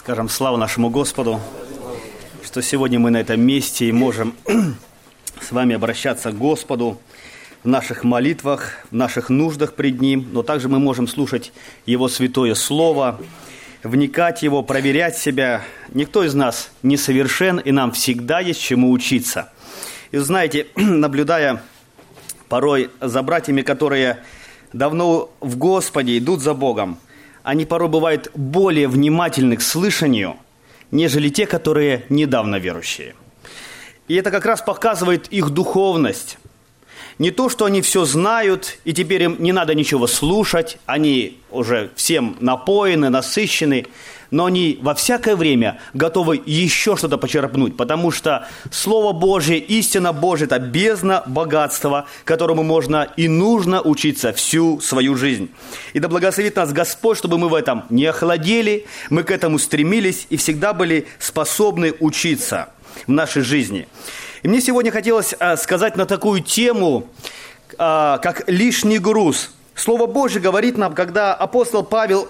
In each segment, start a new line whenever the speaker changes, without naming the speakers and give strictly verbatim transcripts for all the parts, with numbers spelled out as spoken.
Скажем, слава нашему Господу, что сегодня мы на этом месте и можем с вами обращаться к Господу в наших молитвах, в наших нуждах пред Ним, но также мы можем слушать Его святое Слово, вникать в Его, проверять себя. Никто из нас не совершен, и нам всегда есть чему учиться. И знаете, наблюдая порой за братьями, которые давно в Господе, идут за Богом, они порой бывают более внимательны к слышанию, нежели те, которые недавно верующие. И это как раз показывает их духовность. Не то, что они все знают, и теперь им не надо ничего слушать, они уже всем напоены, насыщены, но они во всякое время готовы еще что-то почерпнуть, потому что Слово Божье, истина Божья – это бездна богатства, которому можно и нужно учиться всю свою жизнь. И да благословит нас Господь, чтобы мы в этом не охладели, мы к этому стремились и всегда были способны учиться в нашей жизни. И мне сегодня хотелось сказать на такую тему, как лишний груз. Слово Божье говорит нам, когда апостол Павел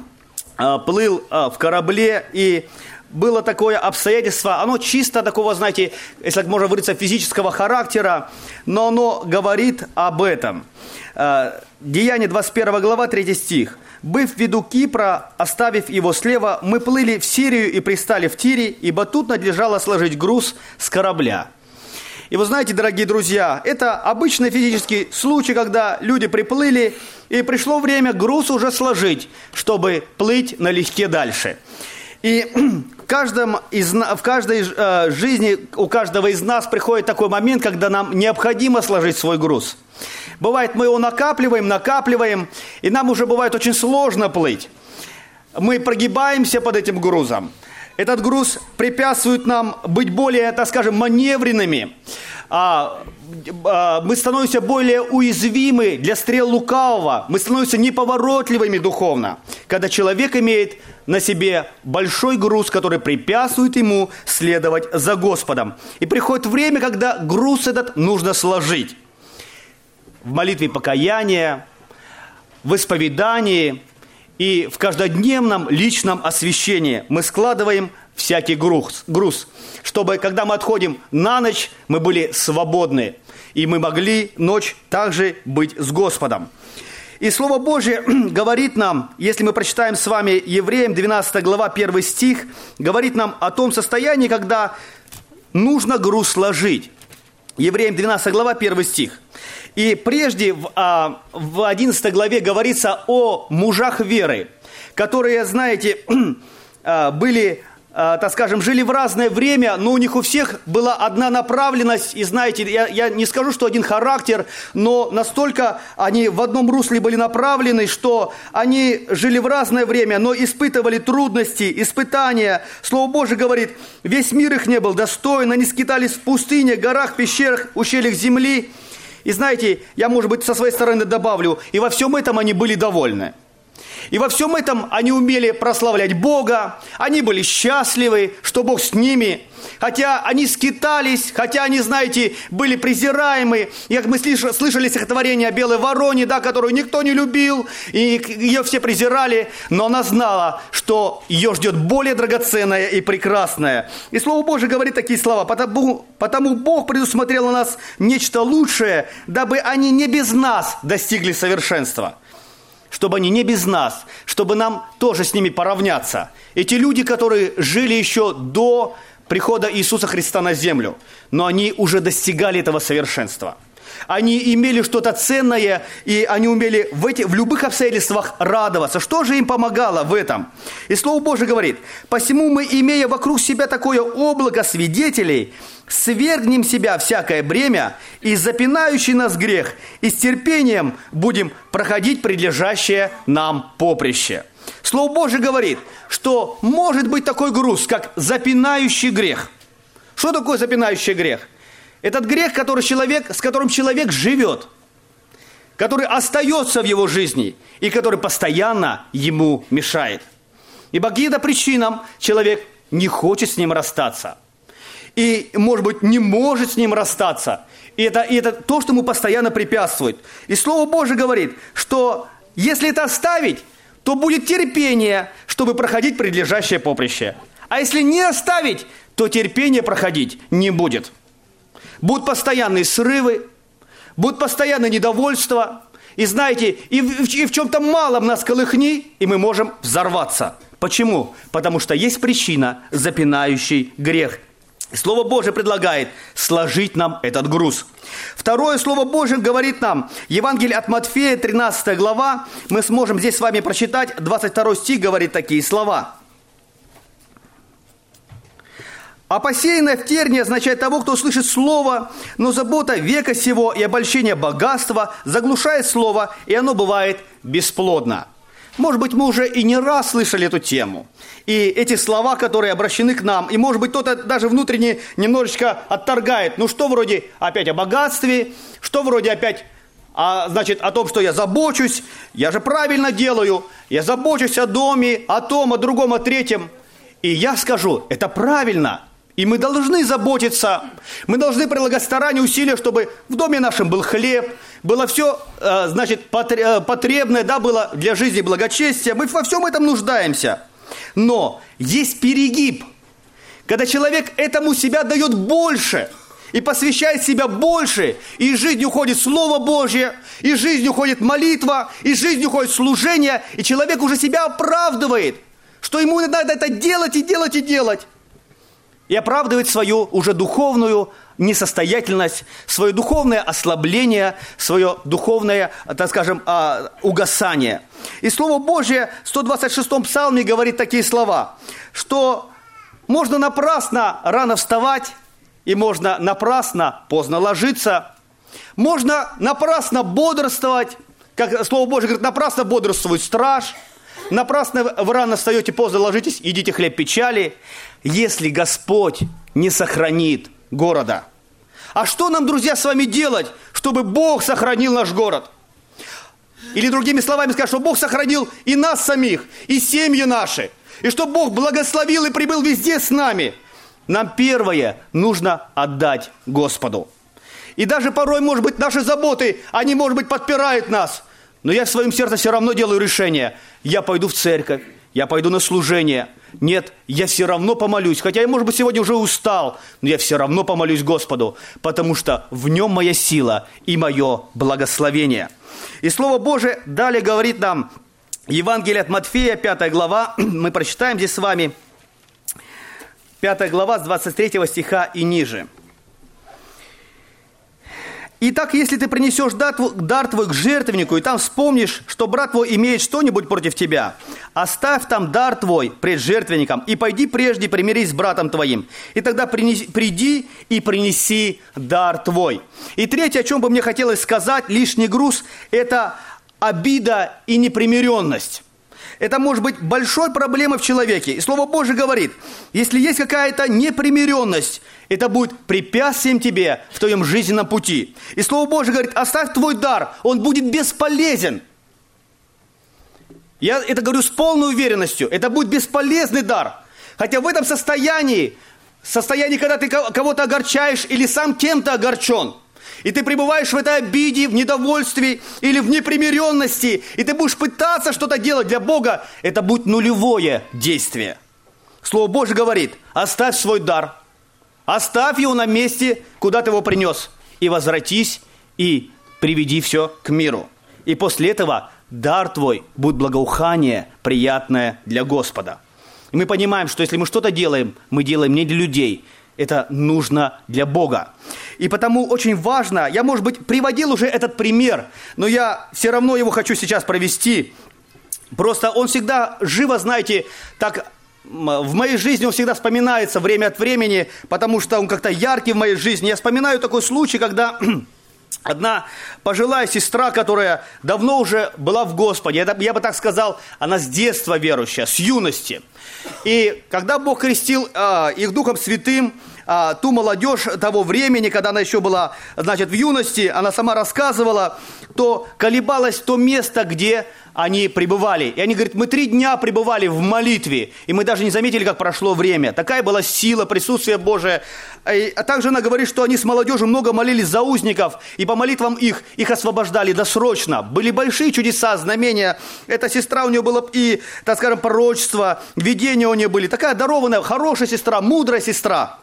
плыл в корабле, и было такое обстоятельство, оно чисто такого, знаете, если так можно выразиться, физического характера, но оно говорит об этом. Деяния двадцать первая глава, третий стих. «Быв в виду Кипра, оставив его слева, мы плыли в Сирию и пристали в Тире, ибо тут надлежало сложить груз с корабля». И вы знаете, дорогие друзья, это обычный физический случай, когда люди приплыли, и пришло время груз уже сложить, чтобы плыть налегке дальше. И в, каждом из, в каждой э, жизни у каждого из нас приходит такой момент, когда нам необходимо сложить свой груз. Бывает, мы его накапливаем, накапливаем, и нам уже бывает очень сложно плыть. Мы прогибаемся под этим грузом. Этот груз препятствует нам быть более, так скажем, маневренными. А, а, мы становимся более уязвимы для стрел лукавого. Мы становимся неповоротливыми духовно, когда человек имеет на себе большой груз, который препятствует ему следовать за Господом. И приходит время, когда груз этот нужно сложить. В молитве покаяния, в исповедании и в каждодневном личном освящении мы складываем всякий груз, груз, чтобы, когда мы отходим на ночь, мы были свободны, и мы могли ночь также быть с Господом. И Слово Божье говорит нам, если мы прочитаем с вами Евреям, двенадцатая глава, первый стих, говорит нам о том состоянии, когда нужно груз сложить. Евреям двенадцатая глава, первый стих. И прежде в, а, в одиннадцатой главе говорится о мужах веры, которые, знаете, были, так скажем, жили в разное время, но у них у всех была одна направленность. И знаете, я, я не скажу, что один характер, но настолько они в одном русле были направлены, что они жили в разное время, но испытывали трудности, испытания. Слово Божие говорит, весь мир их не был достоин, они скитались в пустыне, горах, пещерах, ущельях земли. И знаете, я, может быть, со своей стороны добавлю, и во всем этом они были довольны. И во всем этом они умели прославлять Бога, они были счастливы, что Бог с ними. Хотя они скитались, хотя они, знаете, были презираемы. И как мы слышали стихотворение о белой вороне, да, которую никто не любил, и ее все презирали, но она знала, что ее ждет более драгоценное и прекрасное. И Слово Божие говорит такие слова: «Потому, потому Бог предусмотрел на нас нечто лучшее, дабы они не без нас достигли совершенства». Чтобы они не без нас, чтобы нам тоже с ними поравняться. Эти люди, которые жили еще до прихода Иисуса Христа на землю, но они уже достигали этого совершенства. Они имели что-то ценное, и они умели в, эти, в любых обстоятельствах радоваться. Что же им помогало в этом? И Слово Божие говорит: «Посему мы, имея вокруг себя такое облако свидетелей, свергнем себя всякое бремя и запинающий нас грех, и с терпением будем проходить предлежащее нам поприще». Слово Божие говорит, что может быть такой груз, как запинающий грех. Что такое запинающий грех? Этот грех, который человек, с которым человек живет, который остается в его жизни и который постоянно ему мешает. И по каким-то причинам человек не хочет с ним расстаться. И, может быть, не может с ним расстаться. И это, и это то, что ему постоянно препятствует. И Слово Божие говорит, что если это оставить, то будет терпение, чтобы проходить предлежащее поприще. А если не оставить, то терпение проходить не будет. Будут постоянные срывы, будут постоянное недовольство. И знаете, и в, и в чем-то малом нас колыхни, и мы можем взорваться. Почему? Потому что есть причина, запинающий грех. Слово Божие предлагает сложить нам этот груз. Второе Слово Божие говорит нам, Евангелие от Матфея, тринадцатая глава, мы сможем здесь с вами прочитать, двадцать второй стих говорит такие слова. «А посеянное в терне означает того, кто слышит слово, но забота века сего и обольщение богатства заглушает слово, и оно бывает бесплодно». Может быть, мы уже и не раз слышали эту тему. И эти слова, которые обращены к нам, и, может быть, кто-то даже внутренне немножечко отторгает. Ну, что вроде опять о богатстве, что вроде опять, а, значит, о том, что я забочусь, я же правильно делаю, я забочусь о доме, о том, о другом, о третьем. И я скажу, это правильно. И мы должны заботиться, мы должны прилагать старания, усилия, чтобы в доме нашем был хлеб, было все, значит, потребное, да, было для жизни благочестия. Мы во всем этом нуждаемся. Но есть перегиб, когда человек этому себя дает больше и посвящает себя больше, и из жизни уходит Слово Божье, из жизни уходит молитва, из жизни уходит служение, и человек уже себя оправдывает, что ему надо это делать и делать и делать. И оправдывает свою уже духовную несостоятельность, свое духовное ослабление, свое духовное, так скажем, угасание. И Слово Божье в сто двадцать шестом псалме говорит такие слова, что можно напрасно рано вставать, и можно напрасно поздно ложиться, можно напрасно бодрствовать, как Слово Божье говорит, напрасно бодрствует страж, напрасно вы рано встаете, поздно ложитесь, едите хлеб печали, если Господь не сохранит города. А что нам, друзья, с вами делать, чтобы Бог сохранил наш город? Или другими словами сказать, что Бог сохранил и нас самих, и семьи наши, и что Бог благословил и прибыл везде с нами. Нам первое нужно отдать Господу. И даже порой, может быть, наши заботы, они, может быть, подпирают нас. Но я в своем сердце все равно делаю решение. Я пойду в церковь, я пойду на служение. Нет, я все равно помолюсь. Хотя я, может быть, сегодня уже устал, но я все равно помолюсь Господу, потому что в нем моя сила и мое благословение. И Слово Божие далее говорит нам, Евангелие от Матфея, пятая глава, мы прочитаем здесь с вами, пятая глава с двадцать третьего стиха и ниже. «Итак, если ты принесешь дар твой к жертвеннику, и там вспомнишь, что брат твой имеет что-нибудь против тебя, оставь там дар твой пред жертвенником, и пойди прежде примирись с братом твоим, и тогда принеси, приди и принеси дар твой». И третье, о чем бы мне хотелось сказать, лишний груз, это обида и непримиренность. Это может быть большой проблемой в человеке. И Слово Божие говорит, если есть какая-то непримиренность, это будет препятствием тебе в твоем жизненном пути. И Слово Божие говорит, оставь твой дар, он будет бесполезен. Я это говорю с полной уверенностью, это будет бесполезный дар. Хотя в этом состоянии, состоянии, когда ты кого-то огорчаешь или сам кем-то огорчен, и ты пребываешь в этой обиде, в недовольстве или в непримиренности, и ты будешь пытаться что-то делать для Бога, это будет нулевое действие. Слово Божие говорит, оставь свой дар, оставь его на месте, куда ты его принес, и возвратись, и приведи все к миру. И после этого дар твой будет благоухание, приятное для Господа. И мы понимаем, что если мы что-то делаем, мы делаем не для людей, это нужно для Бога. И потому очень важно, я, может быть, приводил уже этот пример, но я все равно его хочу сейчас провести. Просто он всегда живо, знаете, так в моей жизни он всегда вспоминается время от времени, потому что он как-то яркий в моей жизни. Я вспоминаю такой случай, когда одна пожилая сестра, которая давно уже была в Господе, я бы так сказал, она с детства верующая, с юности. И когда Бог крестил э, их Духом Святым, а, ту молодежь того времени, когда она еще была, значит, в юности, она сама рассказывала, то колебалось то место, где они пребывали. И они говорят, мы три дня пребывали в молитве, и мы даже не заметили, как прошло время. Такая была сила, присутствие Божие. А также она говорит, что они с молодежью много молились за узников, и по молитвам их, их освобождали досрочно. Были большие чудеса, знамения. Эта сестра, у нее было и, так скажем, пророчество, видения у нее были. Такая дарованная, хорошая сестра, мудрая сестра.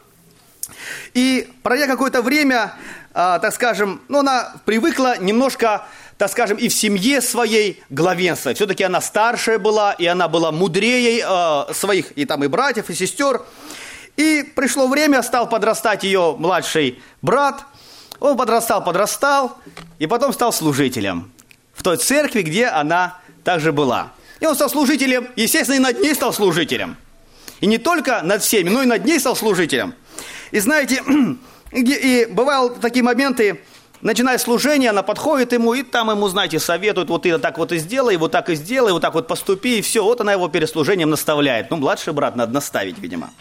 И пройдя какое-то время, а, так скажем, ну, она привыкла немножко, так скажем, и в семье своей главенствовать. Все-таки она старшая была, и она была мудрее э, своих, и там и братьев, и сестер. И пришло время, стал подрастать ее младший брат. Он подрастал, подрастал, и потом стал служителем в той церкви, где она также была. И он стал служителем, естественно, и над ней стал служителем. И не только над всеми, но и над ней стал служителем. И знаете, и бывали такие моменты, начиная служение, она подходит ему, и там ему, знаете, советует, вот ты так вот и сделай, вот так и сделай, вот так вот поступи, и все. Вот она его перед служением наставляет. Ну, младший брат надо наставить, видимо.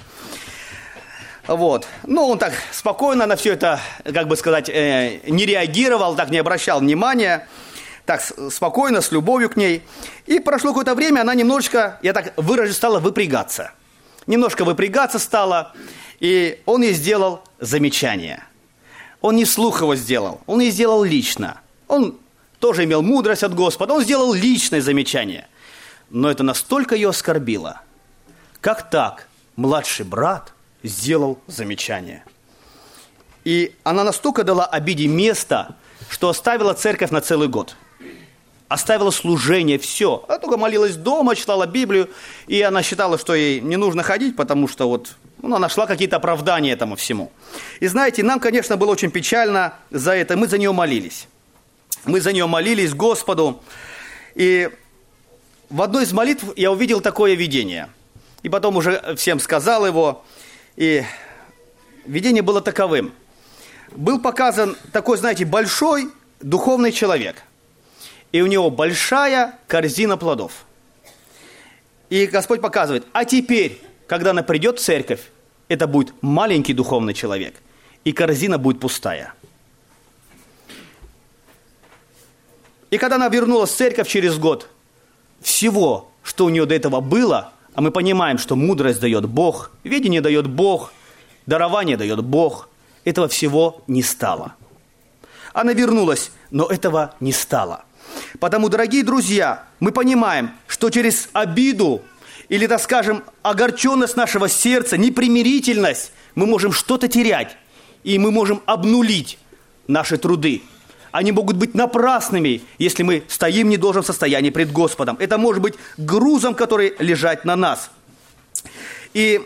Вот. Ну, он так спокойно на все это, как бы сказать, э, не реагировал, так не обращал внимания. Так спокойно, с любовью к ней. И прошло какое-то время, она немножечко, я так выражусь, стала выпрягаться. Немножко выпрягаться стала, и он ей сделал замечание. Он не вслух его сделал, он ей сделал лично. Он тоже имел мудрость от Господа, он сделал личное замечание. Но это настолько ее оскорбило. Как так младший брат сделал замечание? И она настолько дала обиде место, что оставила церковь на целый год. Оставила служение, все. Она только молилась дома, читала Библию, и она считала, что ей не нужно ходить, потому что вот, ну, она нашла какие-то оправдания этому всему. И знаете, нам, конечно, было очень печально за это. Мы за нее молились. Мы за нее молились Господу. И в одной из молитв я увидел такое видение. И потом уже всем сказал его. И видение было таковым. Был показан такой, знаете, большой духовный человек. И у него большая корзина плодов. И Господь показывает, а теперь, когда она придет в церковь, это будет маленький духовный человек, и корзина будет пустая. И когда она вернулась в церковь через год, всего, что у нее до этого было, а мы понимаем, что мудрость дает Бог, видение дает Бог, дарование дает Бог, этого всего не стало. Она вернулась, но этого не стало. Потому, дорогие друзья, мы понимаем, что через обиду или, так скажем, огорченность нашего сердца, непримирительность, мы можем что-то терять, и мы можем обнулить наши труды. Они могут быть напрасными, если мы стоим в недолжном состоянии пред Господом. Это может быть грузом, который лежит на нас. И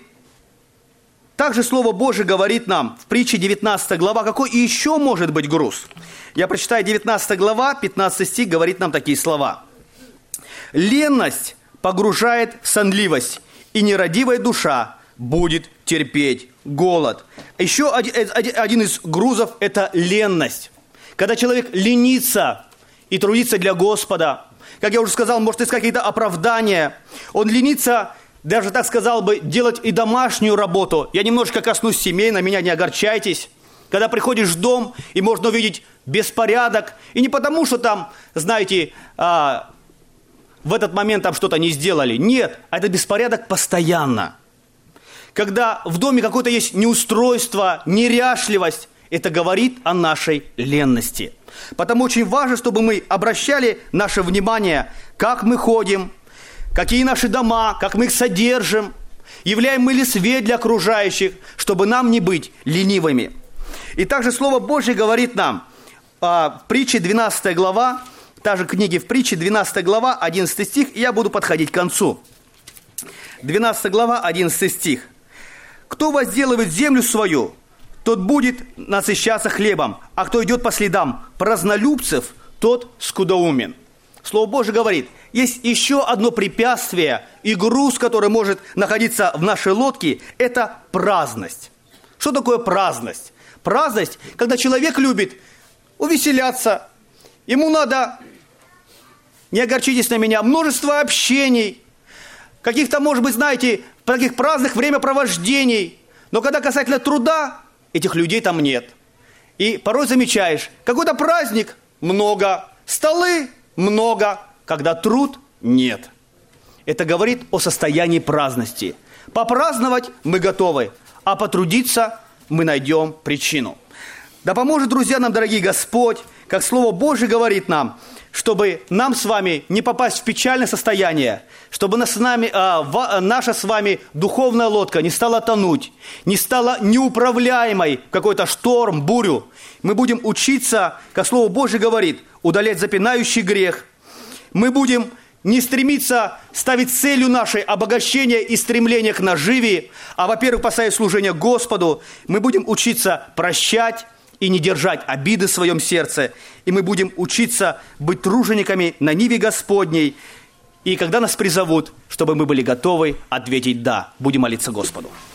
также Слово Божие говорит нам в притче девятнадцатая глава, какой еще может быть груз. Я прочитаю девятнадцатая глава, пятнадцатый стих, говорит нам такие слова. «Ленность погружает в сонливость, и нерадивая душа будет терпеть голод». Еще один, один из грузов – это ленность. Когда человек ленится и трудится для Господа, как я уже сказал, может искать какие-то оправдания, он ленится, даже так сказал бы, делать и домашнюю работу. Я немножко коснусь семей, на меня не огорчайтесь. Когда приходишь в дом, и можно увидеть беспорядок, и не потому, что там, знаете, а, в этот момент там что-то не сделали. Нет, это беспорядок постоянно. Когда в доме какое-то есть неустройство, неряшливость, это говорит о нашей ленности. Потому очень важно, чтобы мы обращали наше внимание, как мы ходим, какие наши дома, как мы их содержим, являем мы ли свет для окружающих, чтобы нам не быть ленивыми. И также Слово Божье говорит нам в притче двенадцатая глава, та же книги в притче двенадцатая глава, одиннадцатый стих, и я буду подходить к концу. двенадцатая глава, одиннадцатый стих. «Кто возделывает землю свою, тот будет насыщаться хлебом, а кто идет по следам празднолюбцев, тот скудоумен». Слово Божие говорит, есть еще одно препятствие и груз, который может находиться в нашей лодке, это праздность. Что такое праздность? Праздность, когда человек любит увеселяться, ему надо, не огорчитесь на меня, множество общений, каких-то, может быть, знаете, таких праздных времяпровождений, Но когда касательно труда, этих людей там нет. И порой замечаешь, какой-то праздник – много, столы – много, когда труд – нет. Это говорит о состоянии праздности. Попраздновать мы готовы, а потрудиться мы найдем причину. Да поможет, друзья, нам, дорогие Господь, как Слово Божие говорит нам, чтобы нам с вами не попасть в печальное состояние, чтобы нас с нами, а, в, наша с вами духовная лодка не стала тонуть, не стала неуправляемой в какой-то шторм, бурю. Мы будем учиться, как Слово Божие говорит, удалять запинающий грех. Мы будем не стремиться ставить целью нашей обогащение и стремление к наживе, а, во-первых, поставить служение Господу. Мы будем учиться прощать и не держать обиды в своем сердце. И мы будем учиться быть тружениками на ниве Господней. И когда нас призовут, чтобы мы были готовы ответить «да». Будем молиться Господу.